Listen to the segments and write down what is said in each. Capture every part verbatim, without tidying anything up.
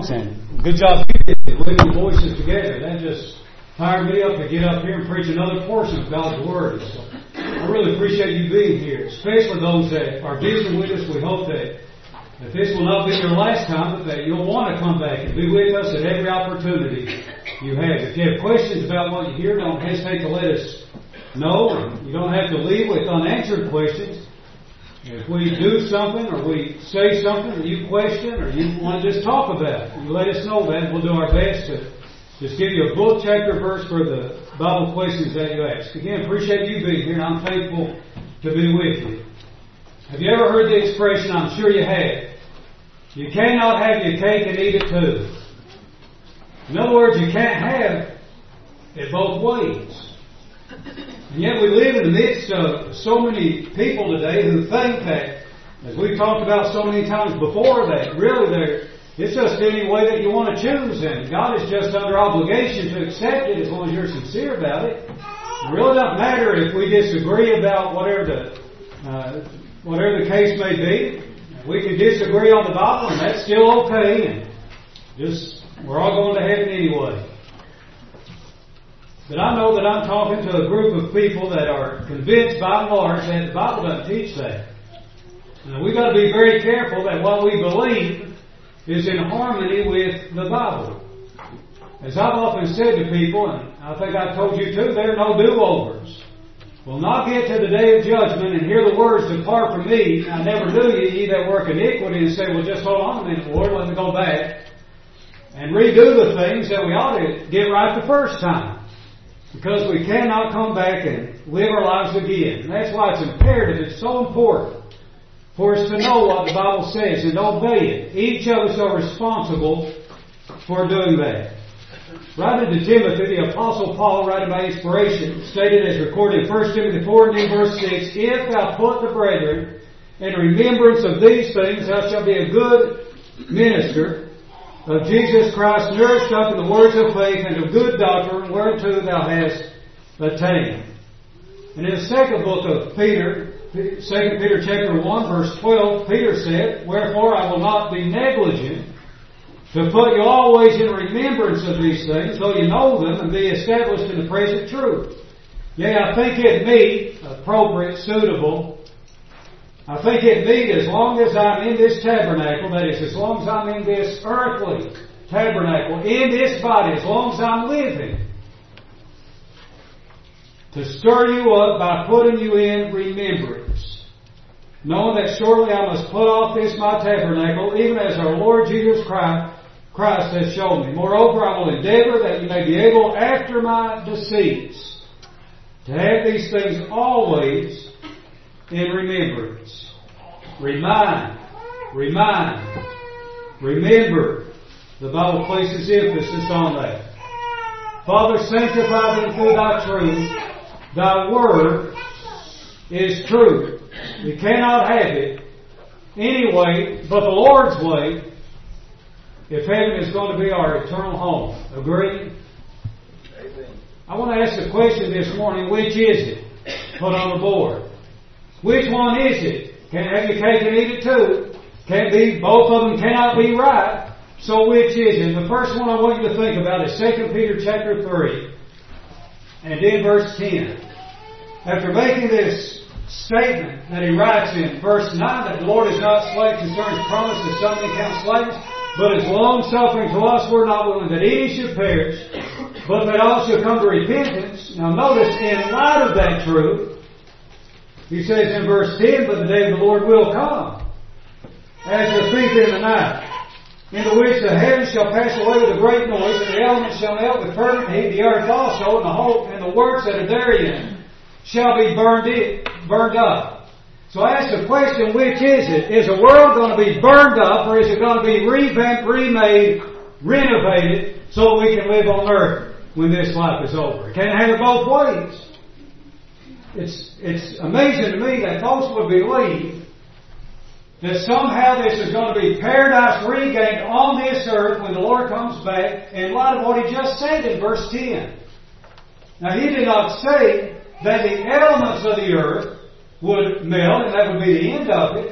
And good job putting the voices together. That just fired me up to get up here and preach another portion of God's Word. So I really appreciate you being here, especially those that are visiting with us. We hope that, that this will not be your last time, but that you'll want to come back and be with us at every opportunity you have. If you have questions about what you hear, don't hesitate to let us know. And you don't have to leave with unanswered questions. If we do something or we say something that you question or you want to just talk about, you let us know that. We'll do our best to just give you a book, chapter, verse for the Bible questions that you ask. Again, appreciate you being here, and I'm thankful to be with you. Have you ever heard the expression, I'm sure you have, you cannot have your cake and eat it too? In other words, you can't have it both ways. And yet we live in the midst of so many people today who think that, as we've talked about so many times before, that really they're, it's just any way that you want to choose, and God is just under obligation to accept it as long as you're sincere about it. It really doesn't matter if we disagree about whatever the uh, whatever the case may be. We can disagree on the Bible, and that's still okay, and just we're all going to heaven anyway. But I know that I'm talking to a group of people that are convinced by and large that the Bible doesn't teach that. Now, we've got to be very careful that what we believe is in harmony with the Bible. As I've often said to people, and I think I've told you too, there are no do-overs. We'll not get to the day of judgment and hear the words, depart from me, I never knew you, ye that work iniquity, and say, well, just hold on a minute, Lord, let me go back and redo the things that we ought to get right the first time. Because we cannot come back and live our lives again. And that's why it's imperative, it's so important for us to know what the Bible says and obey it. Each of us are responsible for doing that. Writing to Timothy, the Apostle Paul, writing by inspiration, stated as recorded in First Timothy four and verse six, if thou put the brethren in remembrance of these things, thou shalt be a good minister of Jesus Christ, nourished up in the words of faith and of good doctrine, whereunto thou hast attained. And in the second book of Peter, Second Peter chapter one, verse twelve, Peter said, wherefore I will not be negligent to put you always in remembrance of these things, though you know them, and be established in the present truth. Yea, I think it meet, appropriate, suitable, I think it meet as long as I'm in this tabernacle, that is, as long as I'm in this earthly tabernacle, in this body, as long as I'm living, to stir you up by putting you in remembrance, knowing that shortly I must put off this my tabernacle, even as our Lord Jesus Christ, Christ has shown me. Moreover, I will endeavor that you may be able, after my decease, to have these things always in remembrance. Remind, remind, remember. The Bible places emphasis on that. Father, sanctify them through thy truth. Thy word is truth. We cannot have it any way but the Lord's way if heaven is going to be our eternal home. Agree? Amen. I want to ask the question this morning, which is it? Put on the board. Which one is it? Can't have your cake and eat it too. Can't be, both of them cannot be right. So which is it? The first one I want you to think about is Second Peter chapter three and then verse ten. After making this statement that he writes in verse nine, that the Lord is not slack concerning his promise, as some men count slackness, but is long suffering to us, we're not willing that any should perish, but that all should come to repentance. Now notice, in light of that truth, he says in verse ten, but the day of the Lord will come, as a thief in the night, in the which the heavens shall pass away with a great noise, and the elements shall melt with fervent heat, the earth also, and the whole, and the works that are therein shall be burned in, burned up. So I ask the question, which is it? Is the world going to be burned up, or is it going to be revamped, remade, renovated, so that we can live on earth when this life is over? Can't have it both ways. It's, it's amazing to me that folks would believe that somehow this is going to be paradise regained on this earth when the Lord comes back, in light of what he just said in verse ten. Now, he did not say that the elements of the earth would melt, and that would be the end of it.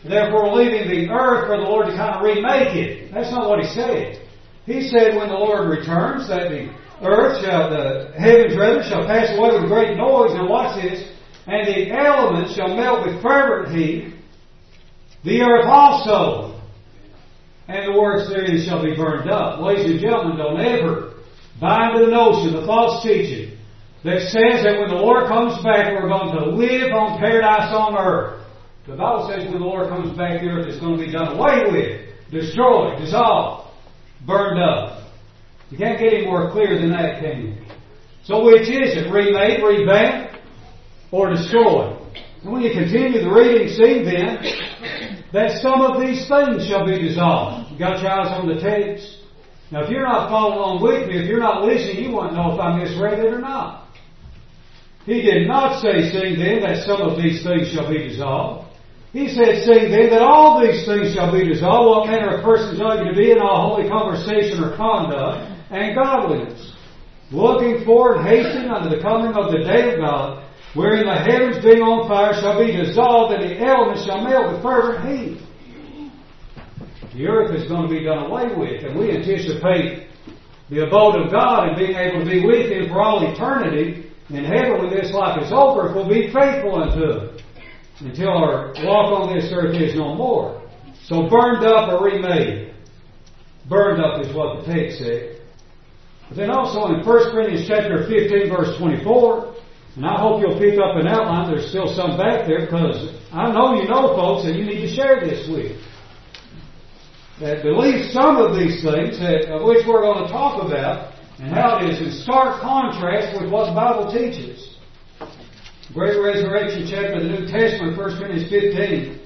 therefore leaving the earth for the Lord to kind of remake it. That's not what He said. He said when the Lord returns that the earth shall, the heavens rather, shall pass away with great noise, and watch this, and the elements shall melt with fervent heat, the earth also, and the works therein shall be burned up. Ladies and gentlemen, don't ever buy into the notion, the false teaching, that says that when the Lord comes back, we're going to live on paradise on earth. The Bible says when the Lord comes back, the earth is going to be done away with, destroyed, dissolved, burned up. You can't get any more clear than that, can you? So which is it? Remade, revamped, or destroyed? And when you continue the reading, see then that some of these things shall be dissolved. You got your eyes on the text? Now if you're not following along with me, if you're not listening, you won't know if I misread it or not. He did not say, seeing then that some of these things shall be dissolved. He said, seeing then that all these things shall be dissolved, what manner of persons are you to be in all holy conversation or conduct and godliness, looking forward, hastening unto the coming of the day of God, wherein the heavens being on fire shall be dissolved, and the elements shall melt with fervent heat. The earth is going to be done away with, and we anticipate the abode of God and being able to be with Him for all eternity in heaven when this life is over, if we'll be faithful unto it, until our walk on this earth is no more. So burned up or remade. Burned up is what the text said. But then also in First Corinthians chapter fifteen, verse twenty-four, and I hope you'll pick up an outline. There's still some back there, because I know you know, folks, and you need to share this with. That believe some of these things, that, of which we're going to talk about, and how it is in stark contrast with what the Bible teaches. Great Resurrection chapter of the New Testament, First Corinthians fifteen.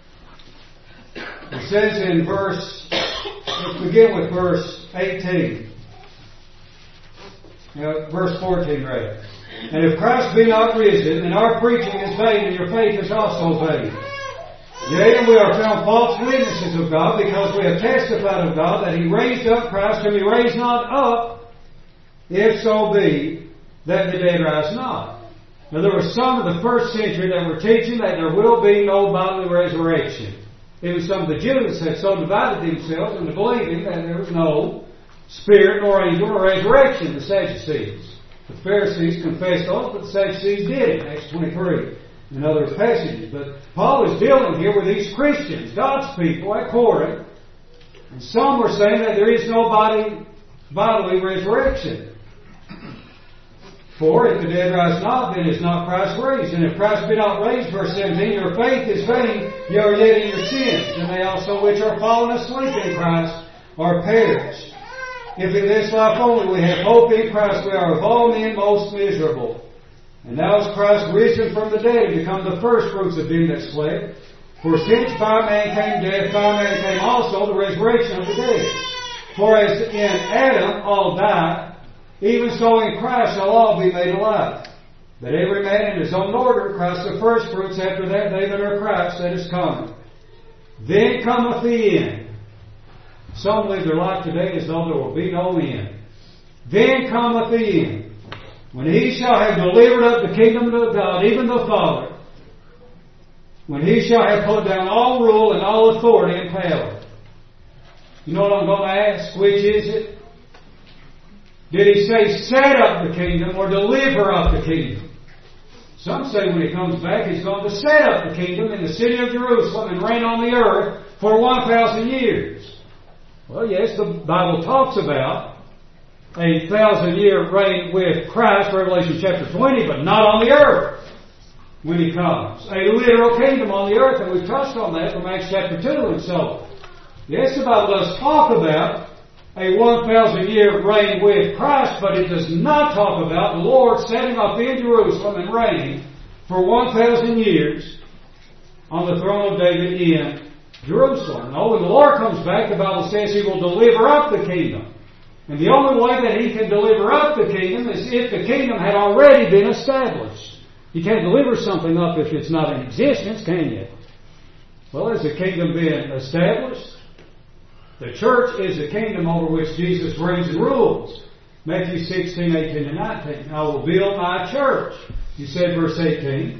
It says in verse, let's begin with verse eighteen. Uh, verse fourteen, rather. And if Christ be not risen, then our preaching is vain, and your faith is also vain. Yea, and we are found false witnesses of God, because we have testified of God that He raised up Christ, whom He raised not up, if so be that the dead rise not. Now there were some of the first century that were teaching that there will be no bodily resurrection. Even some of the Jews had so divided themselves into believing that there was no spirit nor angel or resurrection, the Sadducees. The Pharisees confessed oath, but the Sadducees did it, Acts twenty-three, and other passages. But Paul is dealing here with these Christians, God's people at Corinth, and some were saying that there is no body, bodily resurrection. For if the dead rise not, then is not Christ raised. And if Christ be not raised, verse seventeen, your faith is vain, ye are yet in your sins, and they also which are fallen asleep in Christ are perished. If in this life only we have hope in Christ, we are of all men most miserable. And now is Christ risen from the dead, and become the first fruits of them that slept. For since by man came death, by man came also the resurrection of the dead. For as in Adam all die, even so in Christ shall all be made alive. But every man in his own order, Christ the first fruits, after that they that are Christ that is coming. Then cometh the end. Some live their life today as though there will be no end. Then cometh the end, when He shall have delivered up the kingdom of God, even the Father, when He shall have put down all rule and all authority and power. You know what I'm going to ask? Which is it? Did He say set up the kingdom or deliver up the kingdom? Some say when He comes back, He's going to set up the kingdom in the city of Jerusalem and reign on the earth for one thousand years. Well, yes, the Bible talks about a thousand year reign with Christ, Revelation chapter twenty, but not on the earth when He comes. A literal kingdom on the earth, and we've touched on that from Acts chapter two and so. Yes, the Bible does talk about a one thousand year reign with Christ, but it does not talk about the Lord setting up in Jerusalem and reigning for one thousand years on the throne of David in Jerusalem. No, when the Lord comes back, the Bible says He will deliver up the kingdom. And the only way that He can deliver up the kingdom is if the kingdom had already been established. You can't deliver something up if it's not in existence, can you? Well, has the kingdom been established? The church is the kingdom over which Jesus reigns and rules. Matthew sixteen, eighteen, and nineteen. I will build my church. You said verse eighteen.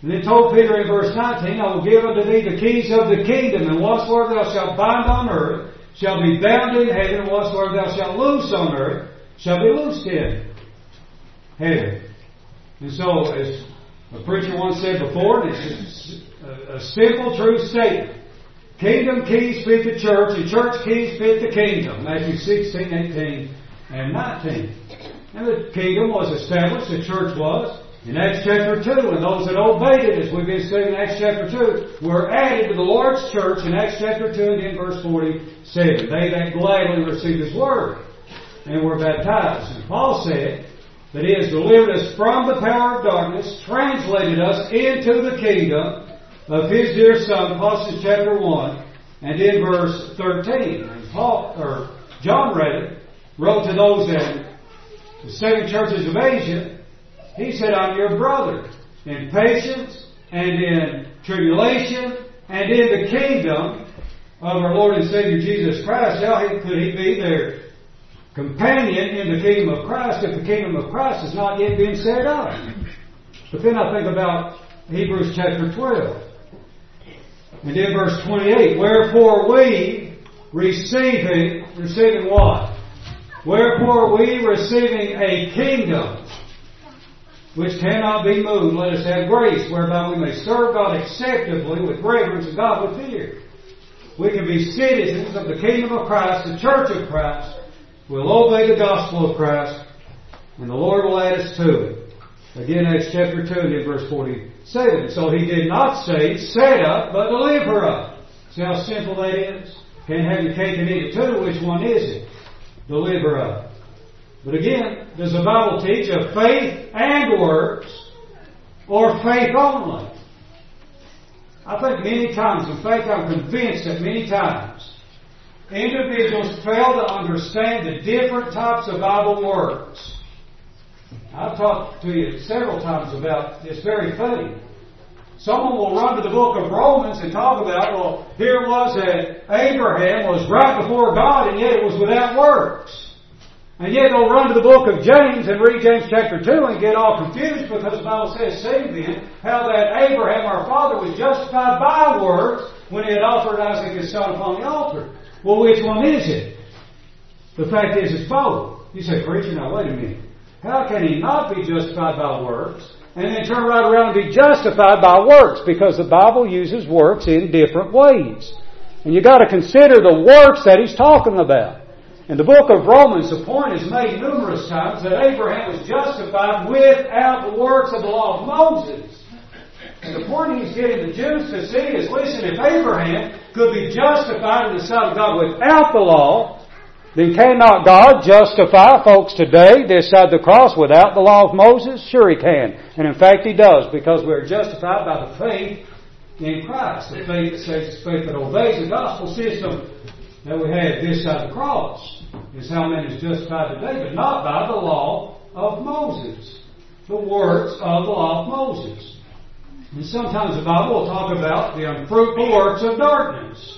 And then told Peter in verse nineteen, I will give unto thee the keys of the kingdom, and whatsoever thou shalt bind on earth shall be bound in heaven, and whatsoever thou shalt loose on earth shall be loosed in heaven. And so, as a preacher once said before, and it's a, a simple, true statement. Kingdom keys fit the church, and church keys fit the kingdom. Matthew sixteen, eighteen, and nineteen. And the kingdom was established, the church was, in Acts chapter two, and those that obeyed it, as we've been studying in Acts chapter two, were added to the Lord's church in Acts chapter two and in verse forty-seven. They that gladly received His word and were baptized. And Paul said that He has delivered us from the power of darkness, translated us into the kingdom of His dear Son, Colossians chapter one, and in verse thirteen. And Paul, or John rather, wrote to those in the seven churches of Asia. He said, I'm your brother in patience and in tribulation and in the kingdom of our Lord and Savior Jesus Christ. How could He be their companion in the kingdom of Christ if the kingdom of Christ has not yet been set up? But then I think about Hebrews chapter twelve. And in verse twenty-eight, wherefore we receiving, receiving what? Wherefore we receiving a kingdom which cannot be moved, let us have grace, whereby we may serve God acceptably with reverence and God with fear. We can be citizens of the kingdom of Christ, the church of Christ. We'll obey the gospel of Christ, and the Lord will add us to it. Again, Acts chapter two and in verse forty-seven. So He did not say, set up, but deliver up. See how simple that is? Can't have your cake and eat it too. Which one is it? Deliver up. But again, does the Bible teach of faith and works, or faith only? I think many times, in fact I'm convinced that many times, individuals fail to understand the different types of Bible works. I've talked to you several times about this very thing. Someone will run to the book of Romans and talk about, well, here it was that Abraham was right before God, and yet it was without works. And yet they'll run to the book of James and read James chapter two and get all confused because the Bible says, see then, how that Abraham our father was justified by works when he had offered Isaac his son upon the altar. Well, which one is it? The fact is, it's both. You say, preacher, now wait a minute. How can he not be justified by works and then turn right around and be justified by works? Because the Bible uses works in different ways. And you've got to consider the works that he's talking about. In the book of Romans, the point is made numerous times that Abraham was justified without the works of the law of Moses. And the point he's getting the Jews to see is, listen, if Abraham could be justified in the sight of God without the law, then cannot God justify folks today this side of the cross without the law of Moses? Sure He can. And in fact He does, because we are justified by the faith in Christ. The faith that saves, the faith that obeys the gospel system that we have this side of the cross is how man is justified today, but not by the law of Moses. The works of the law of Moses. And sometimes the Bible will talk about the unfruitful works of darkness.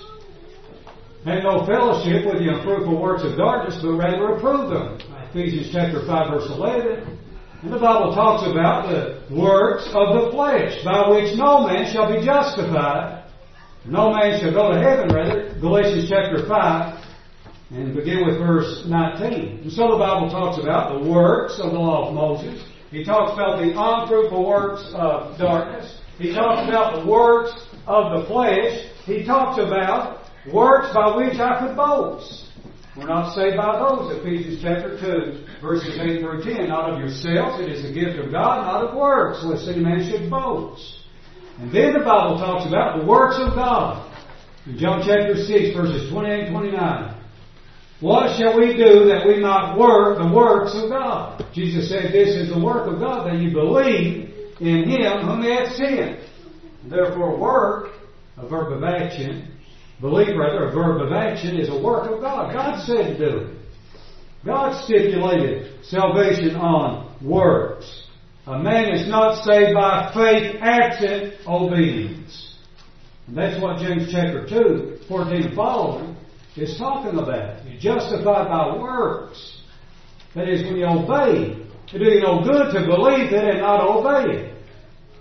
Have no fellowship with the unfruitful works of darkness, but rather reprove them. Ephesians chapter five verse eleven. And the Bible talks about the works of the flesh, by which no man shall be justified. No man shall go to heaven, rather. Galatians chapter five, and begin with verse nineteen. And so the Bible talks about the works of the law of Moses. He talks about the unfruitful works of darkness. He talks about the works of the flesh. He talks about works by which I could boast. We're not saved by those. Ephesians chapter two, verses eight through ten. Not of yourselves, it is the gift of God, not of works, lest any man should boast. And then the Bible talks about the works of God. In John chapter six, verses twenty-eight and twenty-nine. What shall we do that we might work the works of God? Jesus said, this is the work of God, that you believe in Him whom He hath sent. Therefore, work, a verb of action, believe rather, a verb of action, is a work of God. God said to do it. God stipulated salvation on works. A man is not saved by faith absent obedience. And that's what James chapter two, fourteen and following is talking about. You're justified by works. That is, when you obey. It do you no good to believe it and not obey it.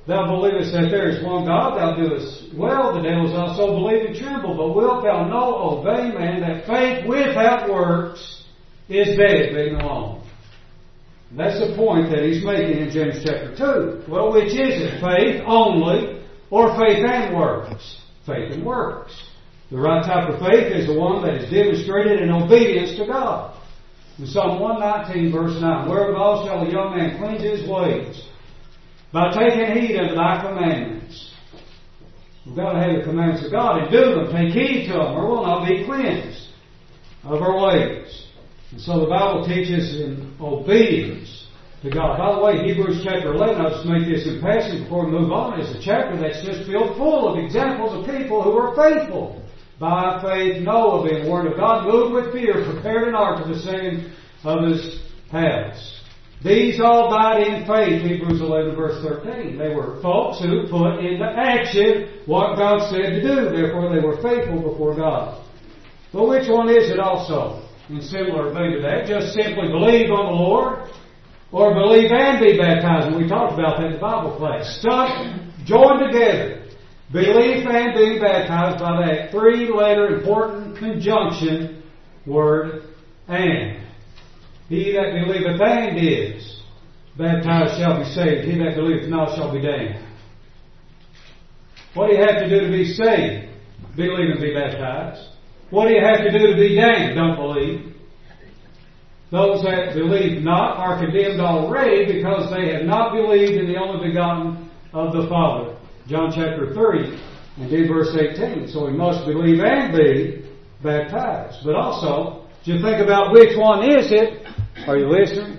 thou believest that there is one God, thou doest well. The devils also believe and tremble. But wilt thou know, O vain man, that faith without works is dead, being alone. And that's the point that he's making in James chapter two. Well, which is it? Faith only, or faith and works? Faith and works. The right type of faith is the one that is demonstrated in obedience to God. In Psalm one nineteen, verse nine, wherewithal shall a young man cleanse his ways? By taking heed unto thy commandments. We've got to have the commandments of God and do them. Take heed to them, or we'll not be cleansed of our ways. And so the Bible teaches in obedience to God. By the way, Hebrews chapter eleven, I'll just make this in passing before we move on, is a chapter that's just filled full of examples of people who are faithful. By faith Noah, being warned of God, moved with fear, prepared an ark to the saving of his house. These all died in faith, Hebrews eleven verse thirteen. They were folks who put into action what God said to do. Therefore they were faithful before God. But which one is it also? In similar vein to that, just simply believe on the Lord, or believe and be baptized. And we talked about that in the Bible class. Stuck, joined together. Belief and being baptized by that three-letter important conjunction word, and. He that believeth and is baptized shall be saved. He that believeth not shall be damned. What do you have to do to be saved? Believe and be baptized. What do you have to do to be damned? Don't believe. Those that believe not are condemned already because they have not believed in the only begotten of the Father. John chapter three and in verse eighteen. So we must believe and be baptized. But also, you think about which one is it. Are you listening?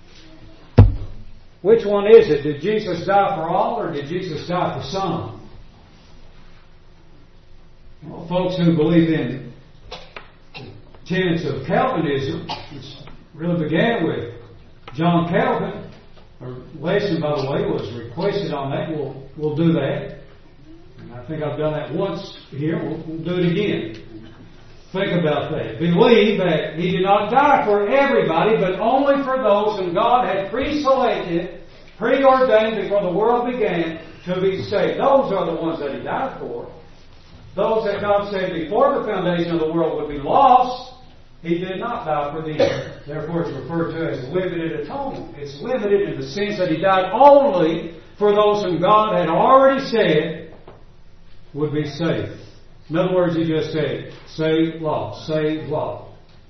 Which one is it? Did Jesus die for all, or did Jesus die for some? Well, folks who believe in the tenets of Calvinism, which really began with John Calvin. A lesson, by the way, was requested on that. We'll we'll do that. And I think I've done that once here. We'll, we'll do it again. Think about that. Believe that He did not die for everybody, but only for those whom God had pre-selected, preordained before the world began to be saved. Those are the ones that He died for. Those that God said before the foundation of the world would be lost, He did not die for them. Therefore, it's referred to as limited atonement. It's limited in the sense that He died only for those whom God had already said would be saved. In other words, He just said, save, lost, save, lost.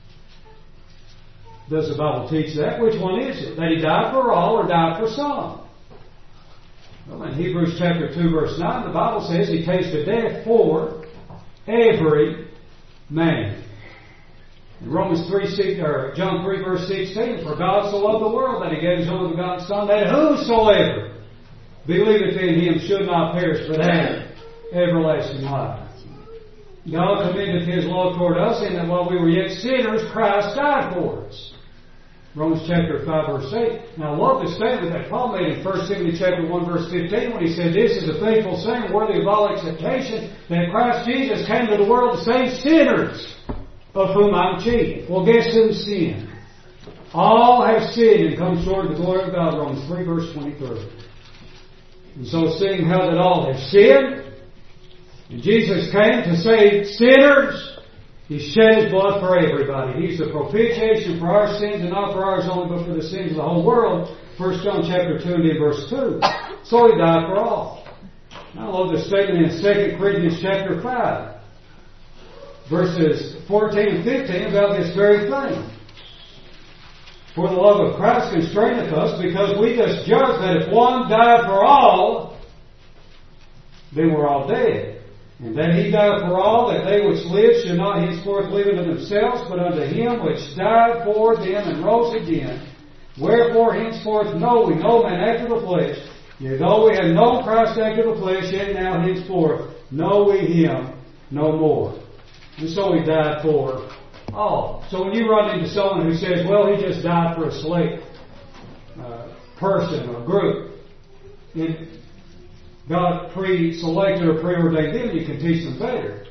Does the Bible teach that? Which one is it? That He died for all or died for some? Well, in Hebrews chapter two, verse nine, the Bible says He tasted death for every man. In Romans three, six, or John three, verse sixteen, for God so loved the world that He gave His only begotten Son, that whosoever believeth in Him should not perish, but have everlasting life. God commendeth His love toward us, in that while we were yet sinners, Christ died for us. Romans chapter five, verse eight. Now I love the statement that Paul made in First Timothy chapter one, verse fifteen, when he said, this is a faithful saying, worthy of all acceptation, that Christ Jesus came to the world to save sinners, of whom I'm chief. Well, guess who sinned? All have sinned and come short of the glory of God. Romans three, verse twenty-three. And so, seeing how that all have sinned, and Jesus came to save sinners, He shed His blood for everybody. He's the propitiation for our sins, and not for ours only, but for the sins of the whole world. First John chapter two and in verse two. So He died for all. I love the statement in Second Corinthians chapter five, verses fourteen and fifteen about this very thing. For the love of Christ constraineth us, because we just judge that if one died for all, then we're all dead. And that He died for all, that they which live should not henceforth live unto themselves, but unto Him which died for them and rose again. Wherefore henceforth know we no man after the flesh. Yea, though we have known Christ after the flesh, yet now henceforth know we Him no more. And so He died for all. So when you run into someone who says, well, He just died for a select uh, person or group, it, God pre-selected or preordained them, you can teach them better.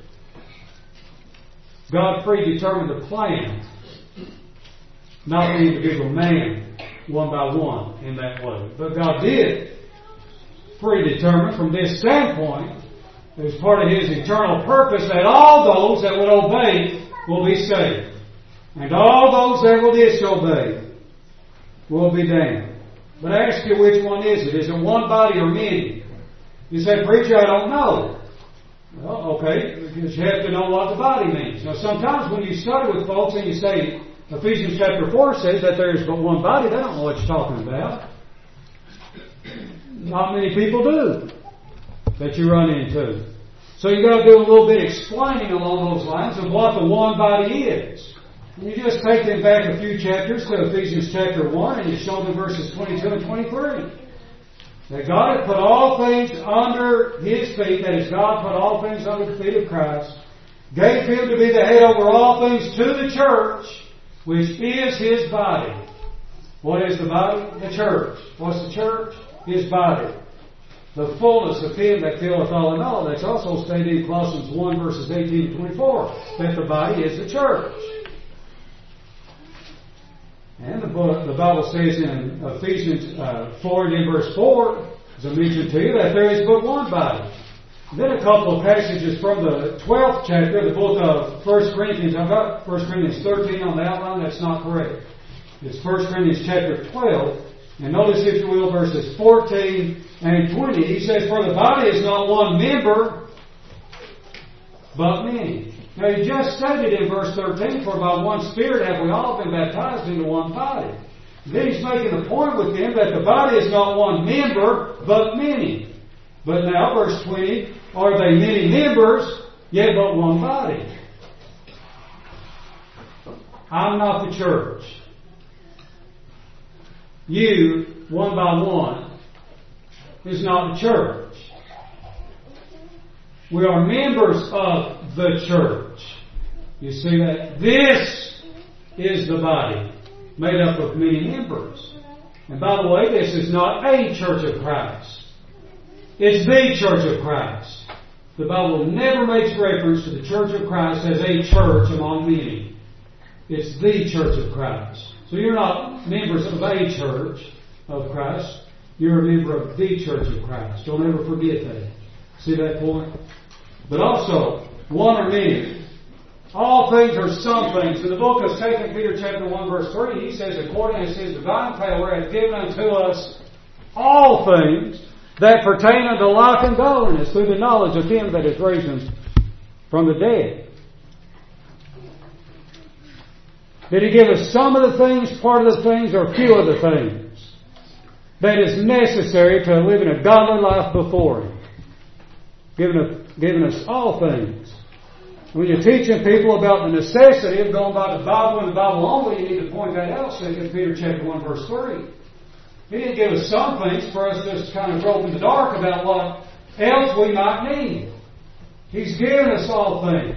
God predetermined the plan, not the individual man, one by one, in that way. But God did predetermined from this standpoint, as part of His eternal purpose, that all those that would obey will be saved. And all those that will disobey will be damned. But I ask you, which one is it? Is it one body or many? You say, preacher, I don't know. Well, okay, because you have to know what the body means. Now, sometimes when you study with folks and you say, Ephesians chapter four says that there is but one body, they don't know what you're talking about. Not many people do that you run into. So you've got to do a little bit explaining along those lines of what the one body is. And you just take them back a few chapters to Ephesians chapter one and you show them verses twenty-two and twenty-three. That God had put all things under His feet, that is, God put all things under the feet of Christ, gave Him to be the head over all things to the church, which is His body. What is the body? The church. What's the church? His body. The fullness of Him that filleth all in all. That's also stated in Colossians one verses eighteen to twenty-four, that the body is the church. And the, book, the Bible says in Ephesians uh, four and in verse four, as I mentioned to you, that there is but one body. Then a couple of passages from the twelfth chapter of the book of First Corinthians. I've got First Corinthians thirteen on the outline. That's not correct. It's First Corinthians chapter twelve. And notice, if you will, verses fourteen and twenty. He says, for the body is not one member, but many. Now, he just stated in verse thirteen, for by one Spirit have we all been baptized into one body. Then he's making the point with them that the body is not one member, but many. But now, verse twenty, are they many members, yet but one body? I'm not the church. You, one by one, is not the church. We are members of the church. You see that? This is the body, made up of many members. And by the way, this is not a church of Christ. It's the church of Christ. The Bible never makes reference to the church of Christ as a church among many. It's the church of Christ. So you're not members of a church of Christ. You're a member of the church of Christ. Don't ever forget that. See that point? But also, one or many. All things are some things. In the book of Second Peter chapter one verse three, he says, according as His divine power hath given unto us all things that pertain unto life and godliness through the knowledge of Him that hath raised us from the dead. Did He give us some of the things, part of the things, or a few of the things that is necessary to live in a godly life before Him? Given, a, given us all things. When you're teaching people about the necessity of going by the Bible and the Bible only, you need to point that out. Second Peter chapter one verse three. He didn't give us some things for us just to kind of grope in the dark about what else we might need. He's given us all things.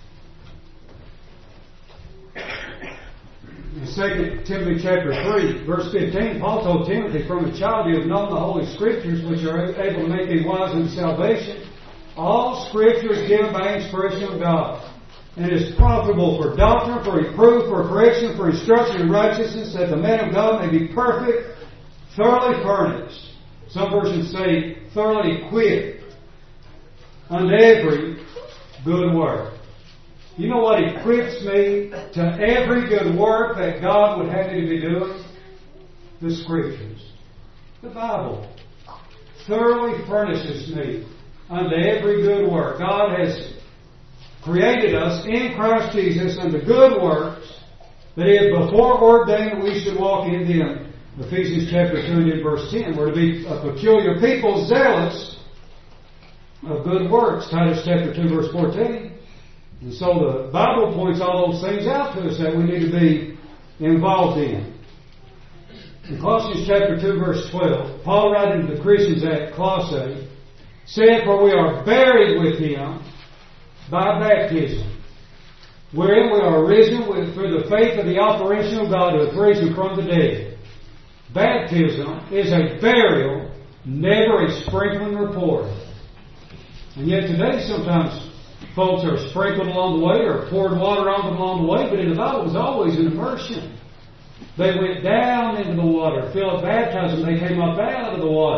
In Second Timothy chapter three, verse fifteen, Paul told Timothy, from a child you have known the Holy Scriptures, which are able to make thee wise unto salvation. All Scripture is given by inspiration of God, and is profitable for doctrine, for reproof, for correction, for instruction in righteousness, that the man of God may be perfect, thoroughly furnished. Some versions say thoroughly equipped unto every good work. You know what equips me to every good work that God would have me to be doing? The Scriptures. The Bible thoroughly furnishes me unto every good work. God has created us in Christ Jesus unto good works that He had before ordained that we should walk in them. Ephesians chapter two and in verse ten. We're to be a peculiar people, zealous of good works. Titus chapter two verse fourteen. And so the Bible points all those things out to us that we need to be involved in. In Colossians chapter two verse twelve, Paul writing to the Christians at Colossae, said, for we are buried with Him by baptism, wherein we are risen with, through the faith of the operation of God who hath raised Him from the dead. Baptism is a burial, never a sprinkling report. And yet today sometimes folks are sprinkled along the way or poured water on them along the way, but in the Bible it was always an immersion. They went down into the water, filled baptized, and they came up out of the water.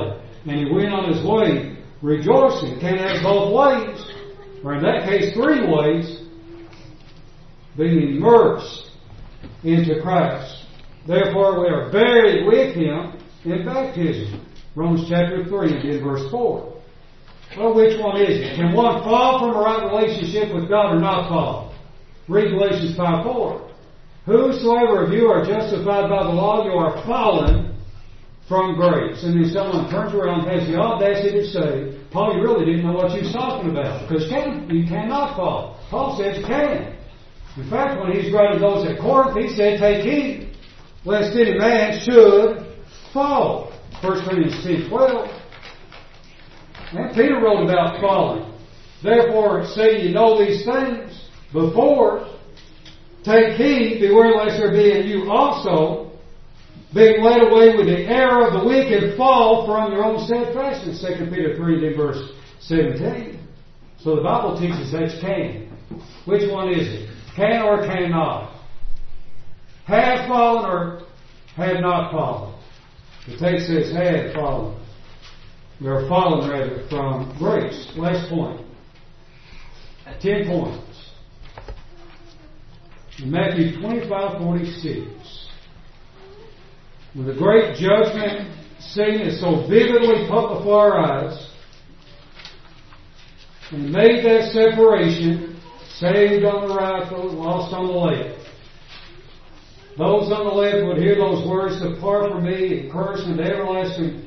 and he went on his way rejoicing. Can't have both ways, or in that case three ways, being immersed into Christ. Therefore we are buried with him in baptism. Romans chapter three and in verse four. Well, which one is it? Can one fall from a right relationship with God or not fall? Read Galatians five four. Whosoever of you are justified by the law, you are fallen from grace. And then someone turns around and has the audacity to say, Paul, you really didn't know what you was talking about. Because you, can, you cannot fall. Paul says you can. In fact, when he's writing those at Corinth, he said, take heed, lest any man should fall. First Corinthians ten twelve. And Peter wrote about falling. Therefore, say you know these things before. Take heed, beware lest there be in you also, being led away with the error of the wicked, fall from your own steadfastness. Second Peter three and verse seventeen. So the Bible teaches that you can. Which one is it? Can or cannot? Have fallen or have not fallen? The text says have fallen. We are fallen rather from grace. Last point. Ten points. In Matthew twenty-five forty-six, when the great judgment scene is so vividly put before our eyes, and made that separation, saved on the right, those lost on the left. Those on the left would hear those words, depart from me, and curse and everlasting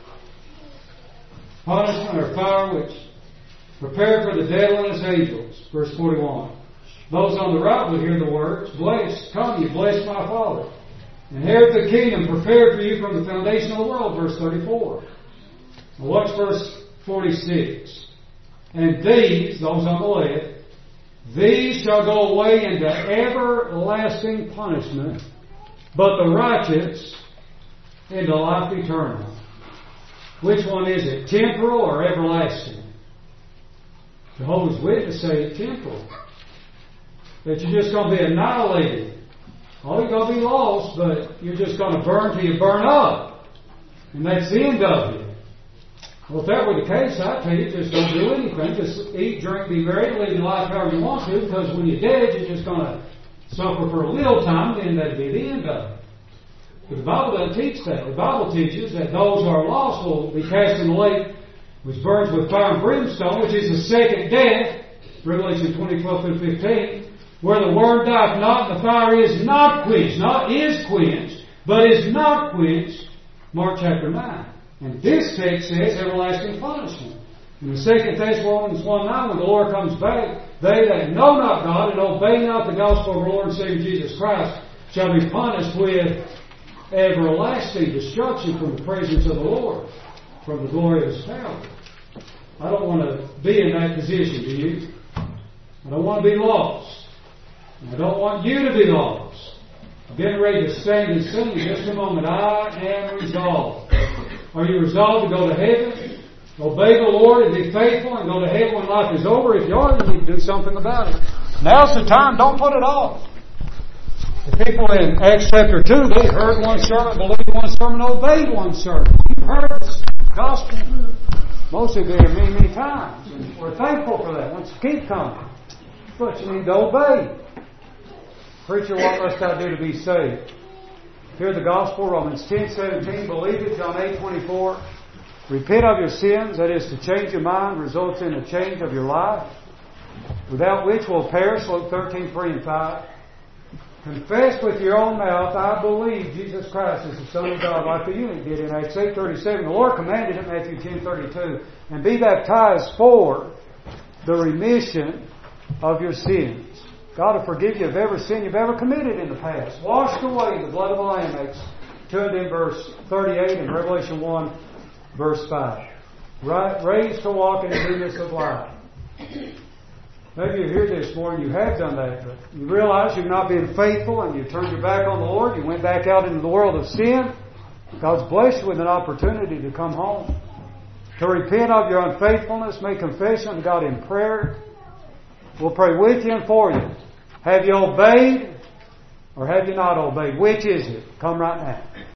punishment or fire which prepared for the devil and his angels. Verse forty-one. Those on the right would hear the words, blessed, come, you bless my Father. Inherit the kingdom prepared for you from the foundation of the world. Verse thirty-four. Now watch verse forty-six. And these, those on the left, these shall go away into everlasting punishment, but the righteous into life eternal. Which one is it? Temporal or everlasting? Jehovah's Witnesses say temporal. That you're just going to be annihilated. Oh, you're going to be lost, but you're just going to burn till you burn up. And that's the end of you. Well, if that were the case, I'd tell you, just don't do anything. Just eat, drink, be merry, live your life however you want to, because when you're dead, you're just going to suffer for a little time, then that'd be the end of it. But the Bible doesn't teach that. The Bible teaches that those who are lost will be cast in the lake, which burns with fire and brimstone, which is the second death, Revelation twenty, twelve through fifteen, where the worm dieth not, and the fire is not quenched, not is quenched, but is not quenched, Mark chapter nine. And this text says everlasting punishment. In the second Thessalonians one nine, when the Lord comes back, they that know not God and obey not the gospel of our Lord and Savior Jesus Christ shall be punished with everlasting destruction from the presence of the Lord, from the glory of His power. I don't want to be in that position, do you? I don't want to be lost. I don't want you to be lost. I'm getting ready to stand and sing in just a moment. I am resolved. Are you resolved to go to heaven? Obey the Lord and be faithful and go to heaven when life is over? If you are, you need to do something about it. Now's the time. Don't put it off. The people in Acts chapter two, they heard one sermon, believed one sermon, obeyed one sermon. You heard the gospel most of them many, many times. And we're thankful for that. Let's keep coming. But you need to obey. Preacher, what must I do to be saved? Hear the gospel, Romans ten seventeen, believe it, John eight twenty-four. Repent of your sins, that is to change your mind, results in a change of your life, without which will perish, Luke thirteen three and five. Confess with your own mouth, I believe Jesus Christ is the Son of God, like the eunuch did in Acts eight thirty-seven. The Lord commanded it, Matthew ten thirty-two, and be baptized for the remission of your sins. God will forgive you of every sin you've ever committed in the past. Washed away in the blood of the Lamb. Acts two and verse thirty-eight and Revelation one verse five. Right, raised to walk in the newness of life. Maybe you're here this morning, you have done that, but you realize you've not been faithful and you turned your back on the Lord. You went back out into the world of sin. God's blessed you with an opportunity to come home. To repent of your unfaithfulness, make confession to God in prayer. We'll pray with you and for you. Have you obeyed or have you not obeyed? Which is it? Come right now.